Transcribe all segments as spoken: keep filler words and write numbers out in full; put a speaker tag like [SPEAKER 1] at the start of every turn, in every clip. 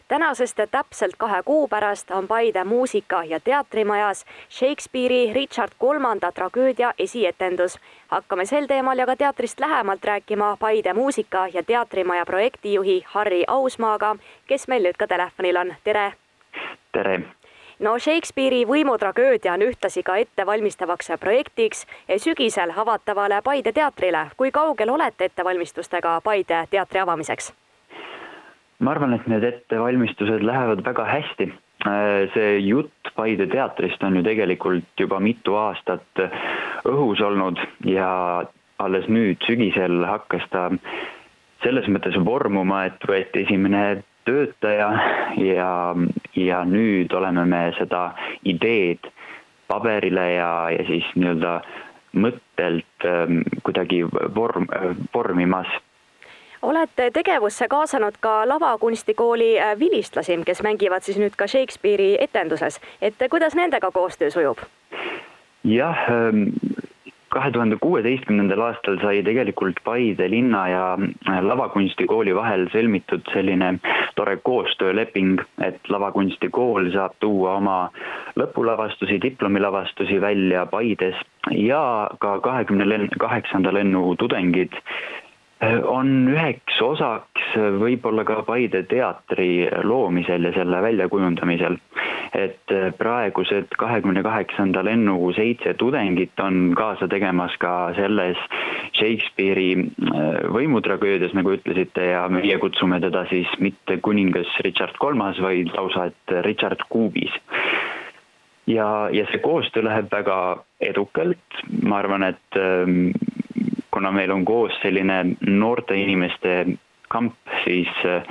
[SPEAKER 1] tänasest täpselt kahe kuu pärast on Paide muusika- ja teatrimajas Shakespeare'i Richard kolmanda tragöödia esietendus. Hakkame sel teemal ja ka teatrist lähemalt rääkima Paide muusika- ja teatrimaja projektijuhi Harri Ausmaaga, kes meil nüüd ka telefonil on. Tere!
[SPEAKER 2] Tere!
[SPEAKER 1] No Shakespeare'i võimutragöödia on ühtlasi ka ettevalmistavaks projektiks sügisel avatavale Paide teatrile. Kui kaugel olete ettevalmistustega Paide teatri avamiseks?
[SPEAKER 2] Ma arvan, et need ettevalmistused lähevad väga hästi. See jutt Paide teatrist on ju tegelikult juba mitu aastat õhus olnud ja alles nüüd sügisel hakkas ta selles mõttes vormuma, et võeti esimene töötaja ja, ja nüüd oleme me seda ideed paberile ja, ja siis nii-öelda mõttelt kuidagi vorm, vormimas.
[SPEAKER 1] Olete tegevusse kaasanud ka lavakunstikooli vilistlasi, kes mängivad siis nüüd ka Shakespeare'i etenduses. Et kuidas nendega koostöö sujub?
[SPEAKER 2] Jah, kahe tuhande kuueteistkümnendal aastal sai tegelikult Paide linna ja lavakunstikooli vahel sõlmitud selline tore koostööleping, et lavakunstikool saab tuua oma lõpulavastusi, diplomilavastusi välja Paides ja ka kahekümne kaheksanda lennu tudengid on üheks osaks võib-olla ka Paide teatri loomisel ja selle väljakujundamisel. Et praegused kahekümne kaheksanda lennu seitse tudengit on kaasa tegemas ka selles Shakespeare'i võimutragöödias, nagu ütlesite, ja meie kutsume teda siis mitte kuningas Richard kolmas, vaid lausa et Richard Kuubis. Ja, ja see koostöö läheb väga edukalt. Ma arvan, et kuna meil on koos selline noorte inimeste kamp, siis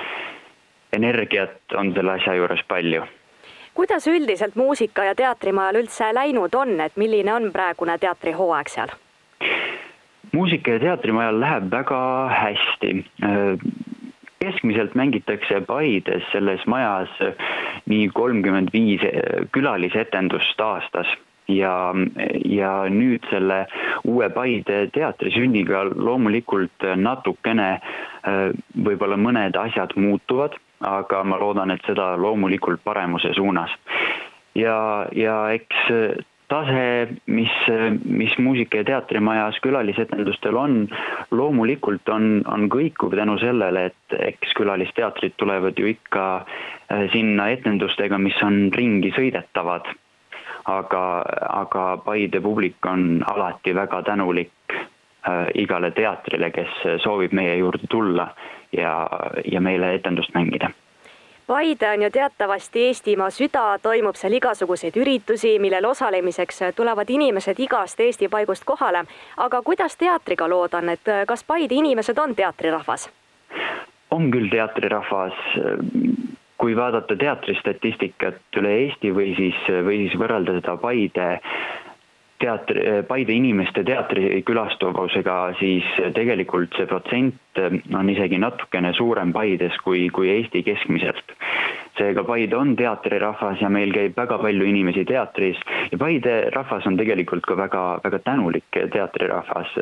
[SPEAKER 2] energiat on selle asja juures palju.
[SPEAKER 1] Kuidas üldiselt muusika- ja teatrimajal üldse läinud on, et milline on praegune teatrihooaeg seal?
[SPEAKER 2] Muusika- ja teatrimajal läheb väga hästi. Keskmiselt mängitakse Paides selles majas nii kolmkümmend viis külalisetendust aastas. Ja, ja nüüd selle uue Paide teatri sünniga loomulikult natukene võib-olla mõned asjad muutuvad, aga ma loodan, et seda loomulikult paremuse suunas. Ja, ja eks tase, mis, mis muusika- ja teatrimajas külalisetendustel on, loomulikult on, on kõikuv tänu sellele, et eks külalisteatrid tulevad ju ikka sinna etendustega, mis on ringi sõidetavad. Aga, aga Paide publik on alati väga tänulik äh, igale teatrile, kes soovib meie juurde tulla ja, ja meile etendust mängida.
[SPEAKER 1] Paide on ju teatavasti Eestimaa süda, toimub seal igasuguseid üritusi, millel osalemiseks tulevad inimesed igast Eesti paigust kohale. Aga kuidas teatriga lood on, et kas Paide inimesed on teatrirahvas?
[SPEAKER 2] On küll teatrirahvas. Kui vaadata teatristatistikat üle Eesti või siis, või siis võrrelda seda Paide, teatri, Paide inimeste teatri külastuvusega, siis tegelikult see protsent on isegi natukene suurem Paides kui, kui Eesti keskmiselt. Seega Paide on teatrirahvas ja meil käib väga palju inimesi teatris ja Paide rahvas on tegelikult ka väga, väga tänulik teatrirahvas.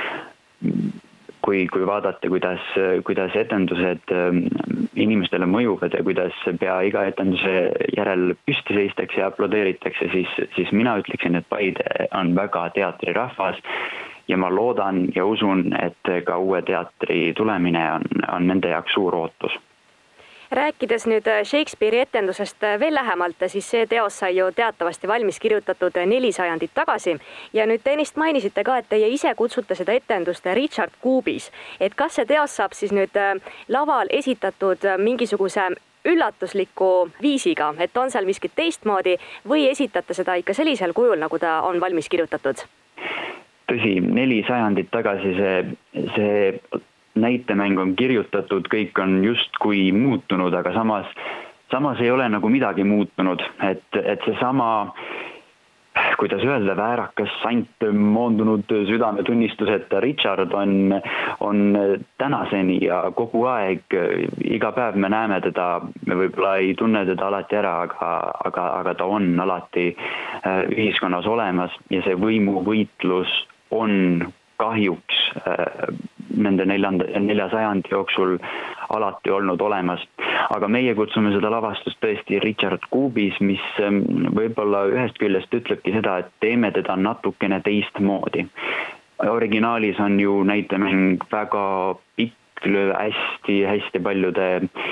[SPEAKER 2] Kui, kui vaadata, kuidas, kuidas etendused inimestele mõjuvad ja kuidas pea iga etenduse järel püsti seistakse ja aplodeeritakse, siis, siis mina ütleksin, et Paide on väga teatrirahvas ja ma loodan ja usun, et ka uue teatri tulemine on, on nende jaoks suur ootus.
[SPEAKER 1] Rääkides nüüd Shakespeare'i etendusest veel lähemalt, siis see teos sai ju teatavasti valmis kirjutatud neli sajandit tagasi. Ja nüüd te ennist mainisite ka, et teie ise kutsute seda etendust Richard Kuubis. Et kas see teos saab siis nüüd laval esitatud mingisuguse üllatusliku viisiga, et on seal miskit teistmoodi või esitate seda ikka sellisel kujul, nagu ta on valmis kirjutatud?
[SPEAKER 2] Tõsi, neli sajandit tagasi see... see näitemäng on kirjutatud, kõik on justkui muutunud, aga samas, samas ei ole nagu midagi muutunud, et, et see sama, kuidas öelda, väärakas sant moondunud südametunnistuseta Richard on, on tänaseni ja kogu aeg, iga päev me näeme teda, me võib-olla ei tunne teda alati ära, aga, aga, aga ta on alati ühiskonnas olemas ja see võimuvõitlus on kahjuks nende neljanda, nelja sajandi jooksul alati olnud olemas. Aga meie kutsume seda lavastust tõesti Richard Kuubis, mis võib-olla ühest küljest ütlebki seda, et teeme teda natukene teistmoodi. Originaalis on ju näitemäng väga pikk, hästi, hästi paljude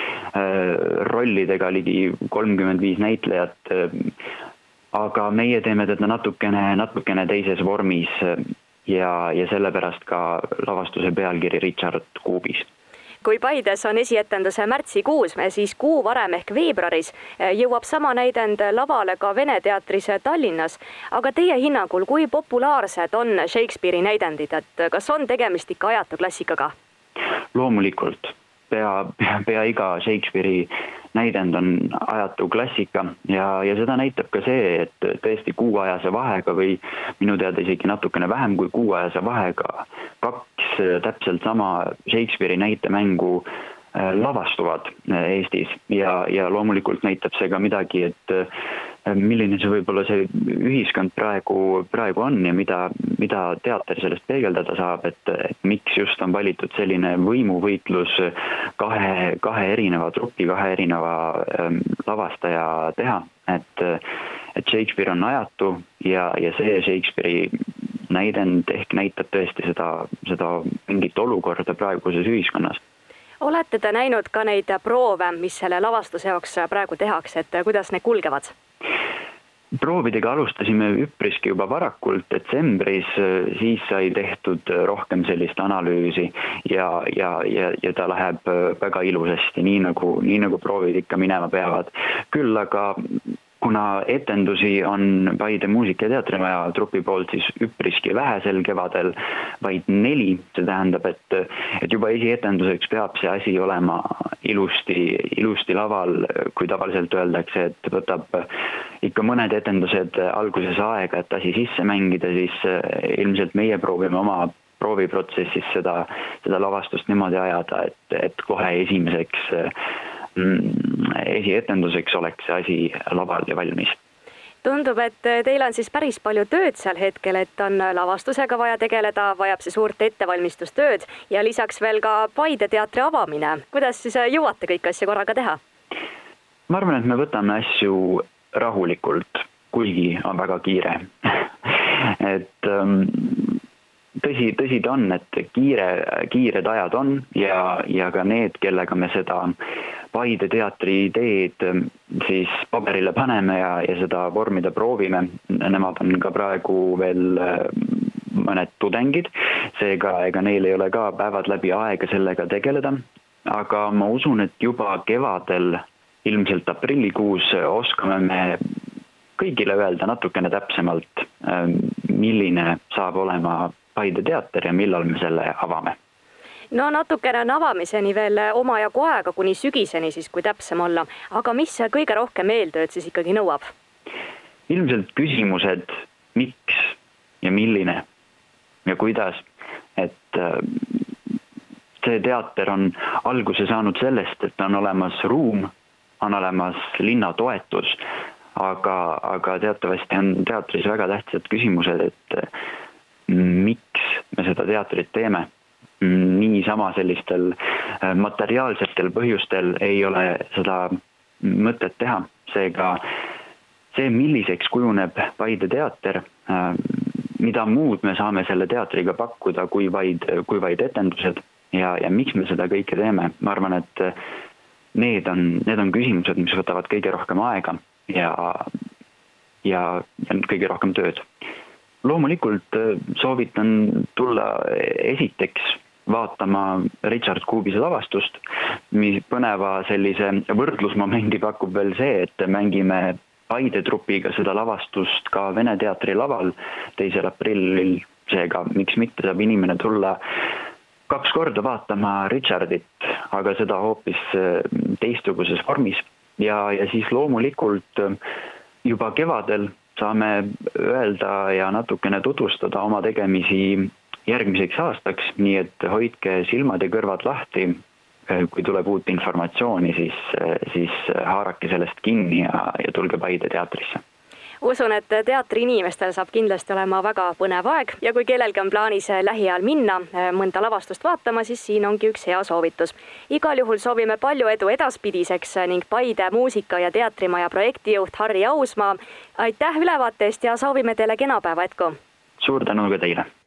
[SPEAKER 2] rollidega, ligi kolmkümmend viis näitlejat, aga meie teeme teda natukene, natukene teises vormis ja, ja sellepärast ka lavastuse pealkiri Richard Kuubis.
[SPEAKER 1] Kui Paides on esietenduse märtsikuus, siis kuu varem ehk veebruaris jõuab sama näidend lavale ka Vene teatris Tallinnas. Aga teie hinnangul, kui populaarsed on Shakespeare'i näidendid, et kas on tegemist ikka ajatu klassikaga?
[SPEAKER 2] Loomulikult. Pea, pea, pea iga Shakespeare'i näidend on ajatu klassika ja, ja seda näitab ka see, et tõesti kuuajase vahega või minu teada isegi natukene vähem kui kuuajase vahega kaks täpselt sama Shakespeare'i näitemängu lavastuvad Eestis ja, ja loomulikult näitab see ka midagi, et milline see võib-olla see ühiskond praegu, praegu on ja mida, mida teater sellest peegeldada saab, et, et miks just on valitud selline võimuvõitlus kahe, kahe erineva trupi, kahe erineva ähm, lavastaja teha, et, et Shakespeare on ajatu ja, ja see Shakespeare'i näidend ehk näitab tõesti seda, seda mingit olukorda praeguses ühiskonnas.
[SPEAKER 1] Olete te näinud ka neid proove, mis selle lavastuse jaoks praegu tehakse, et kuidas need kulgevad?
[SPEAKER 2] Proovidega alustasime üpriski juba varakult detsembris, siis sai tehtud rohkem sellist analüüsi ja, ja, ja, ja ta läheb väga ilusasti, nii nagu, nii nagu proovid ikka minema peavad. Küll aga kuna etendusi on Paide muusika- ja teatrimaja trupi poolt siis üpriski vähe sel kevadel, vaid neli, see tähendab, et, et juba esietenduseks peab see asi olema ilusti, ilusti laval, kui tavaliselt öeldakse, et võtab ikka mõned etendused alguses aega, et asi sisse mängida, siis ilmselt meie proovime oma prooviprotsessis seda, seda lavastust niimoodi ajada, et, et kohe esimeseks esietenduseks oleks see asi laval ja valmis.
[SPEAKER 1] Tundub, et teil on siis päris palju tööd seal hetkel, et on lavastusega vaja tegeleda, vajab see suurt ettevalmistustööd ja lisaks veel ka Paide teatri avamine. Kuidas siis jõuate kõik asja korraga teha?
[SPEAKER 2] Ma arvan, et me võtame asju rahulikult, kuigi on väga kiire. et um, tõsi, tõsi ta on, et kiire, kiired ajad on ja, ja ka need, kellega me seda Paide teatri ideed siis paberile paneme ja, ja seda vormida proovime. Nemad on ka praegu veel mõned tudengid, seega ega neil ei ole ka päevad läbi aega sellega tegeleda. Aga ma usun, et juba kevadel, ilmselt aprillikuus oskame me kõigile öelda natukene täpsemalt, milline saab olema Paide teater ja millal me selle avame.
[SPEAKER 1] No natukene on avamiseni veel omajagu aega kuni sügiseni siis, kui täpsem olla. Aga mis kõige rohkem eeltööd siis ikkagi nõuab?
[SPEAKER 2] Ilmselt küsimused, miks ja milline ja kuidas. Et see teater on alguse saanud sellest, et on olemas ruum, on olemas linna toetus, aga, aga teatavasti on teatris väga tähtsad küsimused, et miks me seda teatrit teeme. Niisama sellistel materiaalsetel põhjustel ei ole seda mõtet teha. Seega see, milliseks kujuneb Paide teater, mida muud me saame selle teatriga pakkuda kui vaid, kui vaid etendused ja, ja miks me seda kõike teeme. Ma arvan, et need on, need on küsimused, mis võtavad kõige rohkem aega ja, ja, ja kõige rohkem tööd. Loomulikult soovitan tulla esiteks vaatama Richard Kuubise lavastust, mis põneva sellise võrdlusmomendi pakub veel see, et mängime Paide trupiga seda lavastust ka Vene teatri laval teisel aprillil, seega miks mitte saab inimene tulla kaks korda vaatama Richardit, aga seda hoopis teistsuguses vormis ja, ja siis loomulikult juba kevadel saame öelda ja natukene tutvustada oma tegemisi järgmiseks aastaks, nii et hoidke silmad ja kõrvad lahti, kui tuleb uut informatsiooni, siis, siis haarake sellest kinni ja, ja tulge Paide teatrisse.
[SPEAKER 1] usun, et teatriinimestel saab kindlasti olema väga põnev aeg ja kui kellelgi on plaanis lähiajal minna mõnda lavastust vaatama, siis siin ongi üks hea soovitus. Igal juhul soovime palju edu edaspidiseks ning Paide muusika- ja teatrimaja projektijuht Harri Ausmaa. Aitäh ülevaate eest ja soovime teile kena päeva jätku!
[SPEAKER 2] Suur tänu ka teile!